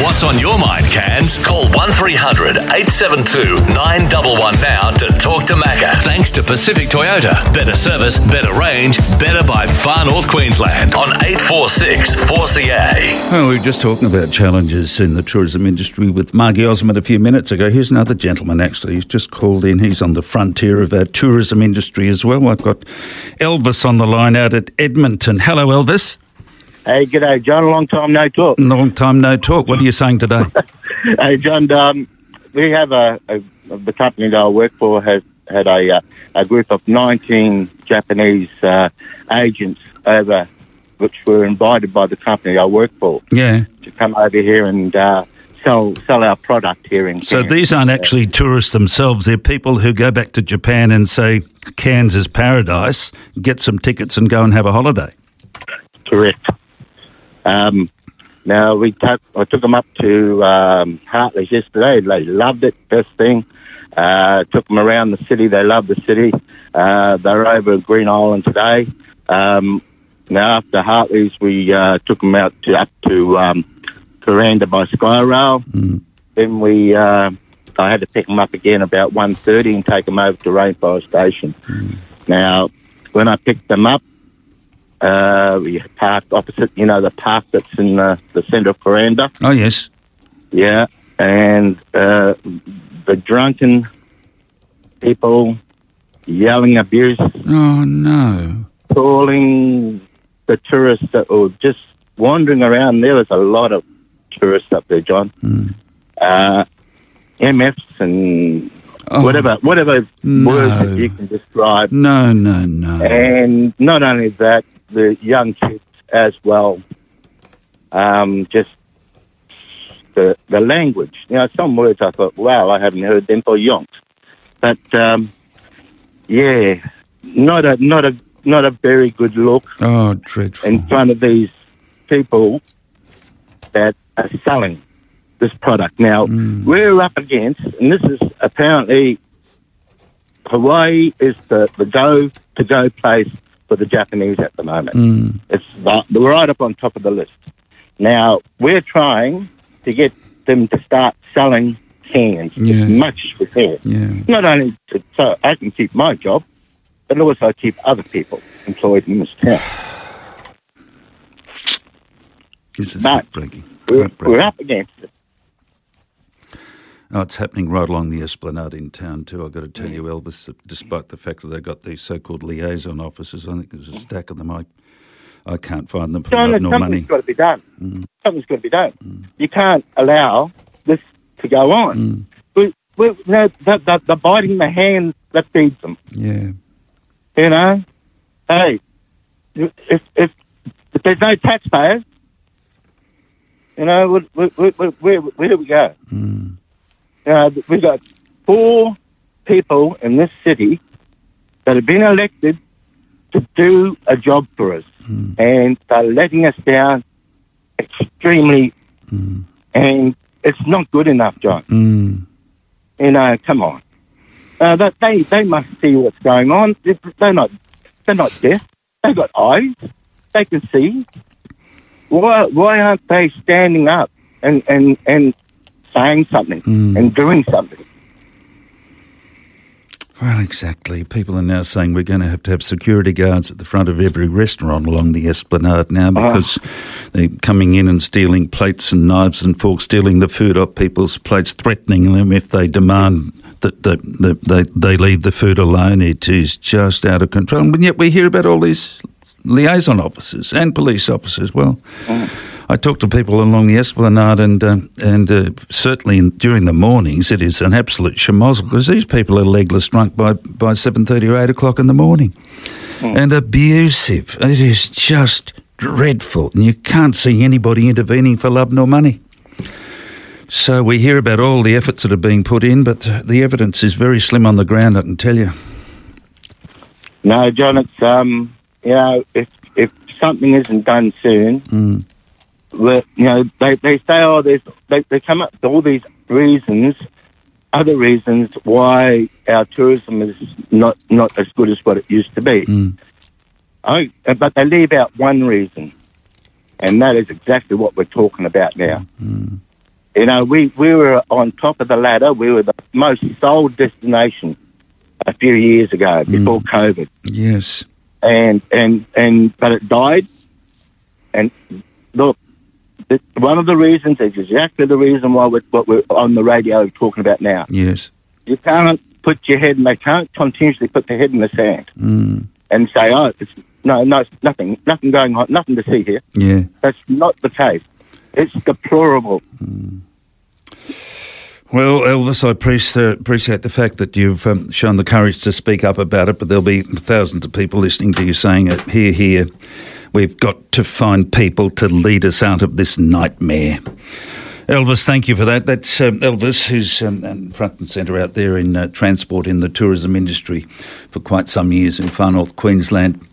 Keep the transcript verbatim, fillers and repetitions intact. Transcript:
what's on your mind, Cairns? Call one three hundred eight seven two nine one one now to talk to Macca. Thanks to Pacific Toyota. Better service, better range, better by Far North Queensland on eight four six four C A. Well, we were just talking about challenges in the tourism industry with Margie Osmond a few minutes ago. Here's another gentleman, actually. He's just called in. He's on the frontier of our tourism industry as well. I've got Elvis on the line out at Edmonton. Hello, Elvis. Hey, g'day, John. Long time no talk. Long time no talk. What are you saying today? Hey, John, um, we have a, a, the company that I work for has had a, uh, a group of nineteen Japanese uh, agents over, which were invited by the company I work for. Yeah. To come over here and uh, sell sell our product here in Cairns. So these aren't actually tourists themselves. They're people who go back to Japan and say, Cairns is paradise, get some tickets and go and have a holiday. Correct. Um, now, we took, I took them up to um, Hartley's yesterday. They loved it, best thing. Uh, took them around the city. They loved the city. Uh, they're over at Green Island today. Um, now, after Hartley's, we uh, took them out to, up to um, Kuranda by Skyrail. Mm. Then we, uh, I had to pick them up again about one thirty and take them over to Rainforest Station. Mm. Now, when I picked them up, Uh, we parked opposite, you know, the park that's in the, the centre of Kuranda. Oh, yes. Yeah, and uh, the drunken people yelling abuse. Oh, no. Calling the tourists that were just wandering around. There was a lot of tourists up there, John. Mm. Uh, M Fs and oh, whatever, whatever no. words that you can describe. No, no, no. And not only that, the young kids as well, um, just the the language. You know, some words I thought, wow, I haven't heard them for yonks. But um, yeah, not a not a not a very good look. Oh, dreadful! In front of these people that are selling this product. Now mm. we're up against, and this is apparently Hawaii is the the go to go place for the Japanese at the moment. Mm. It's right up on top of the list. Now, we're trying to get them to start selling cans yeah. as much as we can. Yeah. Not only to, so I can keep my job, but also keep other people employed in this town. This is but heartbreaking. We're, heartbreaking. we're up against it. Oh, it's happening right along the Esplanade in town too. I've got to tell you, Elvis, despite the fact that they've got these so-called liaison officers, I think there's a stack of them. I, I can't find them for John, love nor something's money. got to be done. Mm. Something's got to be done. Mm. You can't allow this to go on. Mm. We, we, no, they're, they're, they're biting the hand that feeds them. Yeah. You know? Hey, if, if, if there's no taxpayers, you know, where, where, where, where do we go? Mm. Uh, we've got four people in this city that have been elected to do a job for us, mm. and they're letting us down extremely, mm. and it's not good enough, John. Mm. You know, come on. Uh, that they they must see what's going on. They're not they're not deaf. They've got eyes. They can see. Why why aren't they standing up and and and saying something mm. and doing something? Well, exactly. People are now saying we're going to have to have security guards at the front of every restaurant along the Esplanade now because oh. they're coming in and stealing plates and knives and forks, stealing the food off people's plates, threatening them if they demand that, that, that they, they leave the food alone. It is just out of control. And yet we hear about all these liaison officers and police officers. Well, mm. I talk to people along the Esplanade and uh, and uh, certainly in, during the mornings it is an absolute schmozzle because these people are legless drunk by, by seven thirty or eight o'clock in the morning mm. and abusive. It is just dreadful and you can't see anybody intervening for love nor money. So we hear about all the efforts that are being put in, but the evidence is very slim on the ground, I can tell you. No, John, it's, um, you know, if, if something isn't done soon... Mm. Well, you know, they, they say, oh, there's, they, they come up with all these reasons, other reasons why our tourism is not, not as good as what it used to be. Mm. I, but they leave out one reason, and that is exactly what we're talking about now. Mm. You know, we, we were on top of the ladder. We were the most sold destination a few years ago, before mm. COVID. Yes. And, and, and, but it died. And look, the, one of the reasons is exactly the reason why we're, what we're on the radio talking about now. Yes. You can't put your head, and they can't continuously put their head in the sand mm. and say, oh, it's, no, no, it's nothing, nothing going on, nothing to see here. Yeah. That's not the case. It's deplorable. Mm. Well, Elvis, I appreciate, appreciate the fact that you've um, shown the courage to speak up about it, but there'll be thousands of people listening to you saying it. Hear, hear. We've got to find people to lead us out of this nightmare. Elvis, thank you for that. That's um, Elvis, who's um, front and centre out there in uh, transport in the tourism industry for quite some years in far north Queensland.